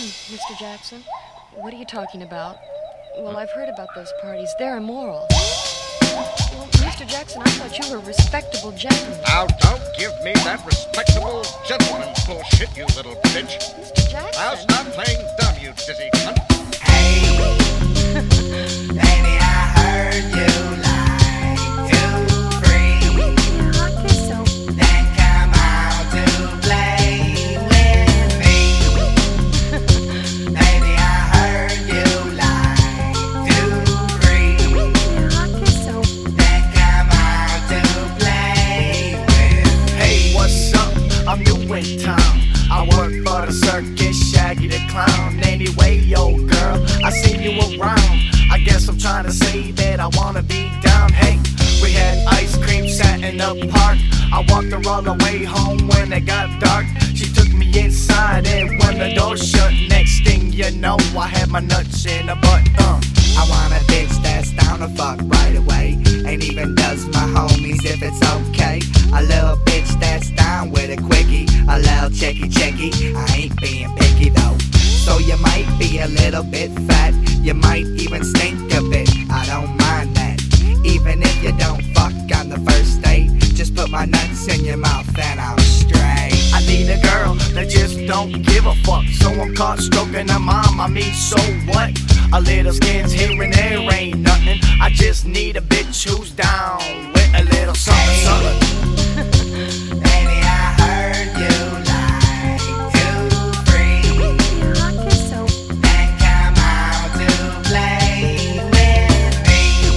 Mr. Jackson. What are you talking about? Well, I've heard about those parties. They're immoral. Well, Mr. Jackson, I thought you were a respectable gentleman. Now, don't give me that respectable gentleman bullshit, you little bitch. Mr. Jackson? Now stop playing dumb, you dizzy cunt. Hey, baby, I heard you like to free. Then come out to play with me. Baby, I heard you like to free. Then come out to play with me. Hey, what's up? I'm new in town. I work for the circus, Shaggy the Clown. Anyway, yo girl, I seen you around. I guess I'm trying to say that I wanna be down. Hey, we had ice cream sat in the park. I walked her all the way home when it got dark. She took me inside and when the door shut, next thing you know, I had my nuts in her butt. I want a bitch that's down to fuck right away. Ain't even does my homies if it's okay. A little bitch that's down with a quickie. A little checky. I ain't being picky though. So you might be a little bit fat. You might even stink a bit. I don't mind that. Even if you don't fuck on the first date, just put my nuts in your mouth and I'm straight. I need a girl that just don't give a fuck. So I'm caught stroking her mom. I mean, so what? A little skin's here and there ain't nothing. I just need a bitch who's down with a little something. Baby, I heard you like to free. Then come out to play with me.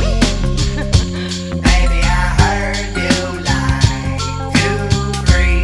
Baby, I heard you like to free.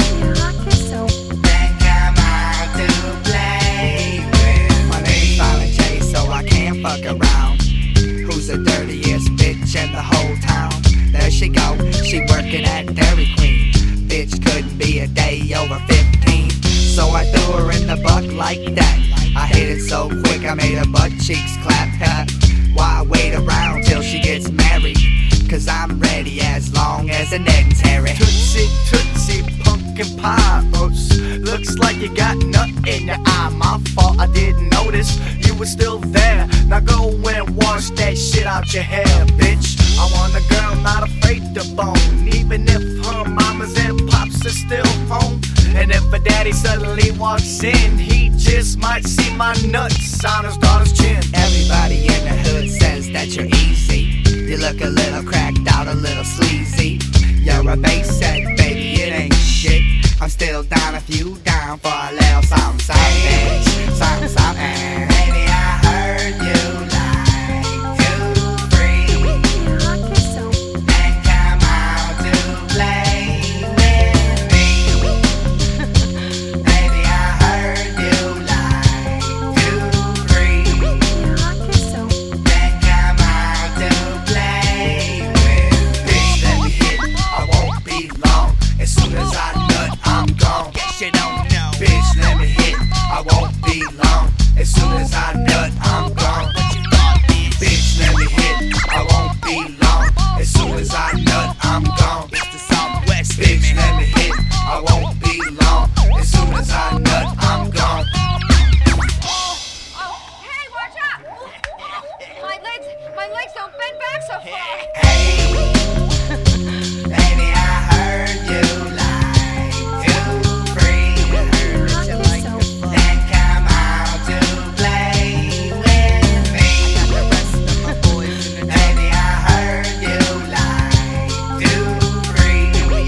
Then come out to play with me. My name's Silent J, so I can't fuck around. Who's the dirtiest bitch in the whole town? There she go, she working at Dairy Queen. Bitch couldn't be a day over 15. So I threw her in the butt like that. I hit it so quick I made her butt cheeks clap. Why wait around till she gets married? Cause I'm ready as long as an egg Terry. Tootsie, pumpkin pie. Oops. Looks like you got nut in your eye. My fault, I didn't notice you were still there. Now go and wash that shit out your hair, bitch. I want a girl not afraid to bone, even if her mamas and pops are still home. And if her daddy suddenly walks in, he just might see my nuts on his daughter's chin. Everybody in the hood says that you're easy. You look a little cracked out, a little sleazy. You're a bass set, baby, it ain't shit. I'm still down if you down for a little something, bitch. Something. Baby, I heard you like to free. Then come out to play with me. Baby, I heard you like to free. Then come out to play with me. Let me hit, I won't be long. As soon as I nut, I'm gone. Guess you don't know. Bitch, let me hit, I won't be long. As soon as I nut, I'm gone. Bitch, let me hit, I won't be long. As soon as I nut, I'm gone. It's the Southwest. Bitch, let me hit, I won't be long. As soon as I nut, I'm gone. Oh, hey, watch out! My legs don't bend back so far. Hey, baby, I heard you like to free. Then come out to play with me. Baby, I heard you like to free. Then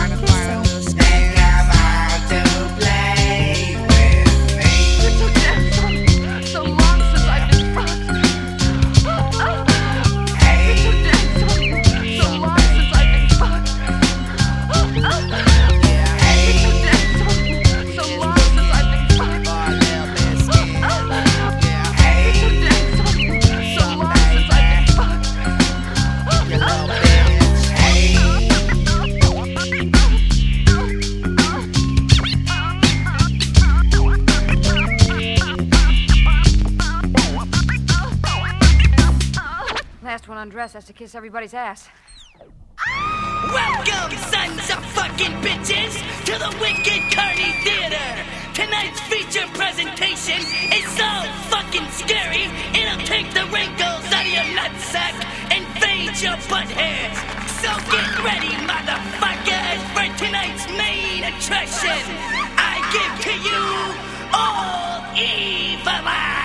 come out to play with me. So long since I've been fucked. Hey, So long since I've been fucked. hey. So long since I've been fucked. Hey, So long since I've been fucked. you little bitch. Hey. Last one undressed has to kiss everybody's ass. Welcome, sons of fucking bitches, to the Wicked Carney Theater. tonight's feature presentation is so fucking scary, it'll take the wrinkles out of your nutsack and fade your butt hairs. So get ready, motherfuckers, for tonight's main attraction. I give to you all Evil Eye.